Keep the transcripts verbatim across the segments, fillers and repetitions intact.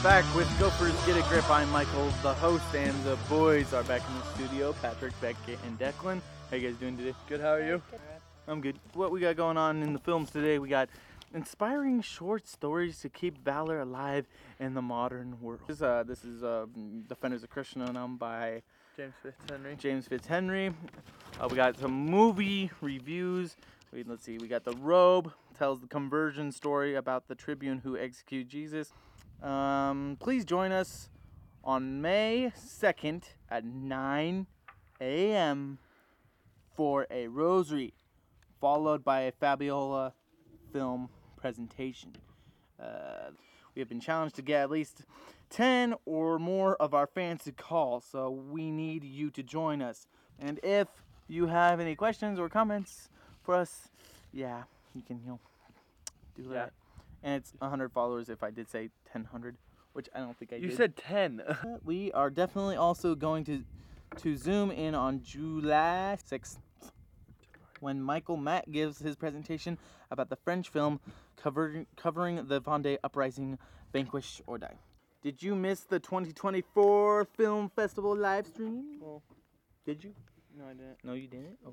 back with Gophers Get a Grip. I'm Michael, the host, and the boys are back in the studio. Patrick, Beckett, and Declan. How you guys doing today? Good, how are you? Good. I'm good. What we got going on in the films today, we got inspiring short stories to keep valor alive in the modern world. This is, uh, this is uh, Defenders of Christendom by James Fitzhenry. James Fitzhenry. Uh, we got some movie reviews. We, let's see, we got The Robe, tells the conversion story about the tribune who executed Jesus. Um, please join us on May second at nine a.m. for a rosary, followed by a Fabiola film presentation. Uh, we have been challenged to get at least ten or more of our fans to call, so we need you to join us. And if you have any questions or comments for us, yeah, you can, you know, do Yeah. that. And it's one hundred followers if I did say ten hundred, which I don't think I You did. said ten. We are definitely also going to to zoom in on July sixth when Michael Matt gives his presentation about the French film covering covering the Vendée Uprising, Vanquish or Die. Did you miss the twenty twenty-four Film Festival live stream? Well, Did you? no, I didn't. No, you didn't? Oh.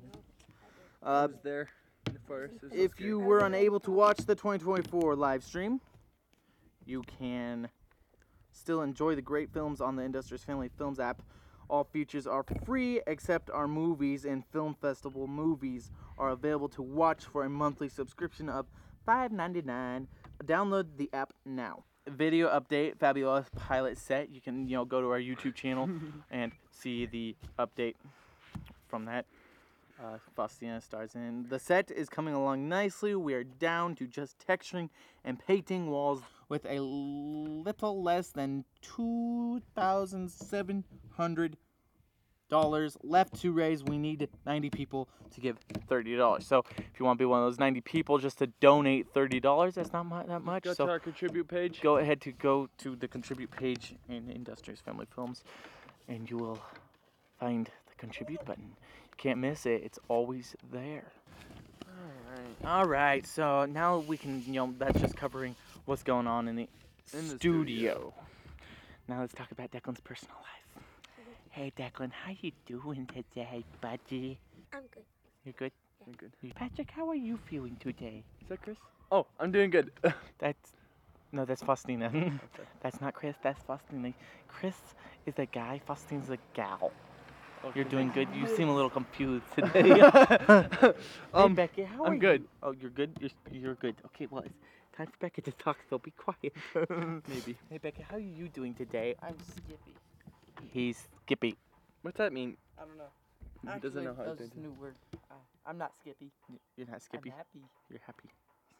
I Uh, was there first. It was so if scary. you were unable to watch the twenty twenty-four live stream, you can still enjoy the great films on the Industrious Family Films app. All features are free except our movies, and Film Festival movies are available to watch for a monthly subscription of five ninety-nine. Download the app now. Video update, Fabiola pilot set. You can, you know, go to our YouTube channel and see the update from that. Uh, Faustina stars in. The set is coming along nicely. We are down to just texturing and painting walls with a little less than two thousand seven hundred dollars left to raise. We need ninety people to give thirty dollars. So if you want to be one of those ninety people just to donate thirty dollars, that's not mu- that much. Go so to our contribute page. go ahead to go to the contribute page in Industrious Family Films, and you will find the contribute button. Can't miss it. It's always there. Alright. All right. So now we can, you know, that's just covering what's going on in the, In the studio. Now let's talk about Declan's personal life. Hey, Declan, how you doing today, buddy? I'm good. You're good? You're good. Patrick, how are you feeling today? Is that Chris? Oh, I'm doing good. That's, no, that's Faustina. That's not Chris, that's Faustina. Chris is the guy, Faustina's the gal. You're doing good. You seem a little confused today. um, hey, Beckett, how are I'm you? good. Oh, you're good? You're, you're good. Okay, well, it's time for Beckett to talk, so be quiet. Maybe. Hey, Beckett, how are you doing today? I'm Skippy. He's Skippy. What's that mean? I don't know. He doesn't know how to that's do a it. new word. Uh, I'm not Skippy. You're not Skippy. I'm happy. You're happy.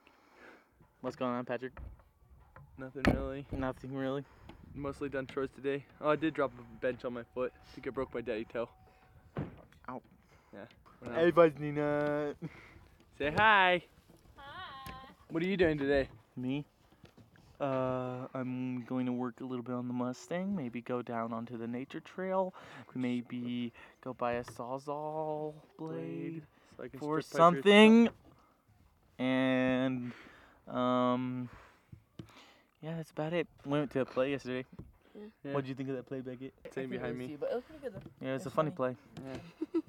What's going on, Patrick? Nothing really. Nothing really. Mostly done chores today. Oh, I did drop a bench on my foot. I think I broke my daddy toe. Ow. Yeah. When Hey, I- Faustina. Say hi. Hi. What are you doing today? Me? Uh, I'm going to work a little bit on the Mustang. Maybe go down onto the nature trail. Maybe go buy a sawzall blade So I can for strip out your something. And, um, yeah, that's about it. We went to a play yesterday. Yeah. What did you think of that play, Beckett? Same behind me. But it was pretty good though. Yeah, it's a That's funny funny. play. Yeah.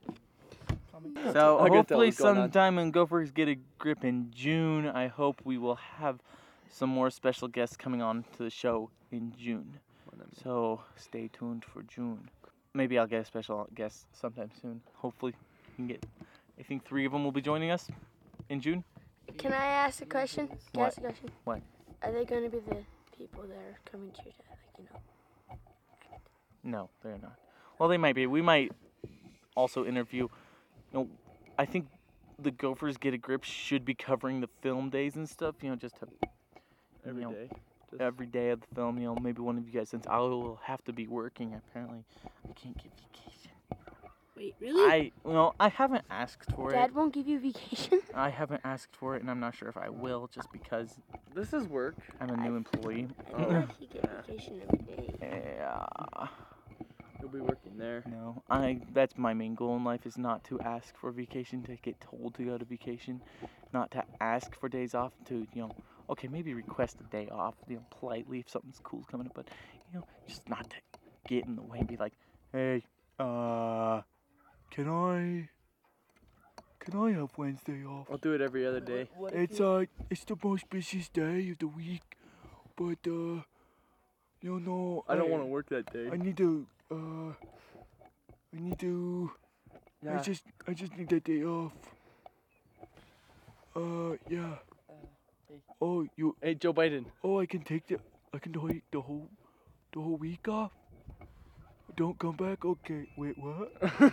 So I can tell hopefully what's going on. sometime in Gophers Get a Grip in June, I hope we will have some more special guests coming on to the show in June. So stay tuned for June. Maybe I'll get a special guest sometime soon. Hopefully we can get, I think three of them will be joining us in June. Can I ask a question? Can I What? ask a question? What? Are they going to be the people that are coming to your dad, like, you know? No, they're not. Well, they might be. We might also interview, you know, I think the Gophers Get a Grip should be covering the film days and stuff, you know, just to Every you know, day. Just every day of the film, you know, maybe one of you guys, since I will have to be working, apparently I can't get vacation. Wait, really? I, well, I haven't asked for Dad it. won't give you vacation? I haven't asked for it, and I'm not sure if I will, just because This is work. I'm a new employee. I feel like you get vacation every day. Yeah. You'll be working there. No, I. That's my main goal in life, is not to ask for vacation, to get told to go to vacation, not to ask for days off, to, you know, okay, maybe request a day off, you know, politely if something's cool's coming up, but, you know, just not to get in the way and be like, hey, uh, can I, can I have Wednesday off? I'll do it every other day. What, what if It's, you- uh, it's the most busiest day of the week, but, uh, you know, I don't want to work that day. I need to, uh, I need to, I Yeah. just, I just need that day off. Uh, yeah. Uh, hey. Oh, you, Hey, Joe Biden. oh, I can take the, I can take the whole, the whole week off? Don't come back? Okay, wait, what?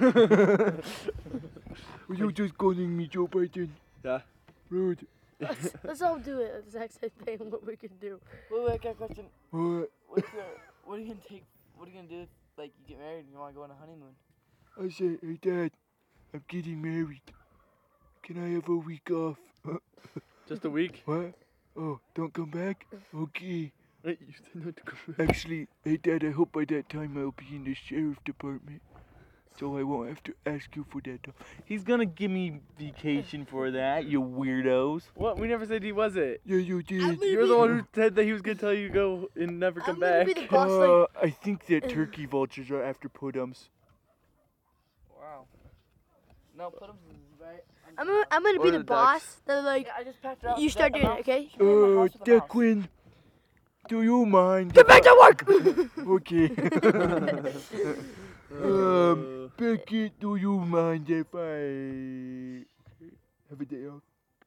Were you just calling me Joe Biden? Yeah. Rude. Let's, let's all do it. The exact same thing. What we can do. Wait, wait, I got a question. What? What if you're, what are you gonna take? What are you gonna do if, like, you get married and you wanna go on a honeymoon? I said, hey Dad, I'm getting married. Can I have a week off? Just a week? What? Oh, don't come back? Okay. Hey, you said not to go back. Actually, hey Dad, I hope by that time I'll be in the sheriff department. So I won't have to ask you for that. He's gonna give me vacation for that, you weirdos. What? We never said he was it. Yeah, you I'm did. gonna You're the be- one who said that he was gonna tell you to go and never come I'm gonna back. be the boss. Uh, Like, I think that turkey vultures are after putums. Wow. No, put them right. I'm gonna, I'm gonna Or be the the ducks. boss. That like, Yeah, I just packed her out. you She got start the doing it, mouse. okay? She got the Uh, house with the mouse. Declan, do you mind? Get back to work. Okay. um, Uh, Beckett, do you mind if I have a day off?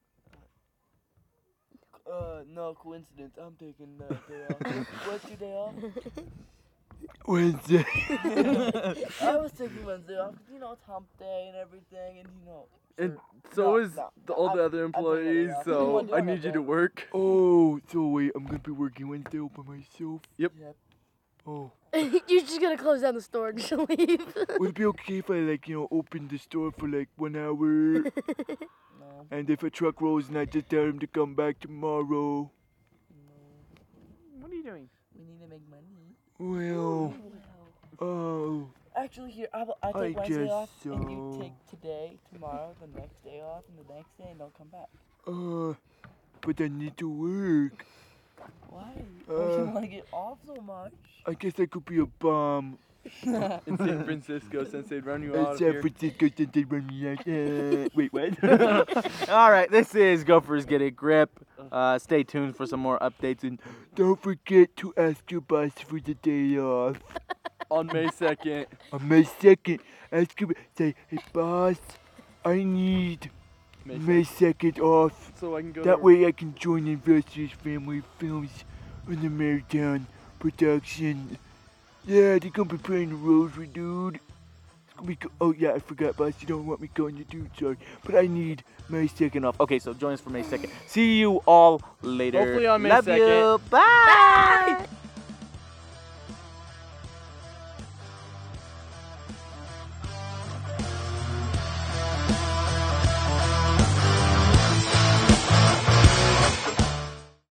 Uh, no coincidence. I'm taking the day off. What's your day off? Wednesday. I was taking Wednesday off 'cause, you know, it's hump day and everything, and you know. and sure. so No, is no, the, all the I- other I take that day employees, off. so What do you I want need that you to day? work. Oh, so wait, I'm gonna be working Wednesday all by myself. Yep. Oh, You're just gonna close down the store and just leave. would it be okay if I like you know open the store for like one hour, No. and if a truck rolls and I just tell him to come back tomorrow? No. What are you doing? We need to make money. Well, Wow. oh, Actually, here, I, I take I Wednesday guess off, and you so. take today, tomorrow, the next day off, and the next day, and don't come back. uh, but I need to work. Why? Why do you Uh, want to get off so much? I guess I could be a bum. In San Francisco, since they'd run you In out of San here. Francisco, since they run me out. Uh, wait, what? All right, this is Gophers Get a Grip. Uh, stay tuned for some more updates, and don't forget to ask your boss for the day off. On May second. On May second, ask your say, hey boss, I need May May second off. So I can go That to way I can join Investors Family Films on the Marytown production. Yeah, they're gonna be playing the Rosary, dude. It's gonna be co- oh yeah, I forgot, boss. You don't want me calling you dude, sorry. But I need May second off. Okay, so join us for May second. See you all later. Hopefully on May Love you. second. Bye. Bye.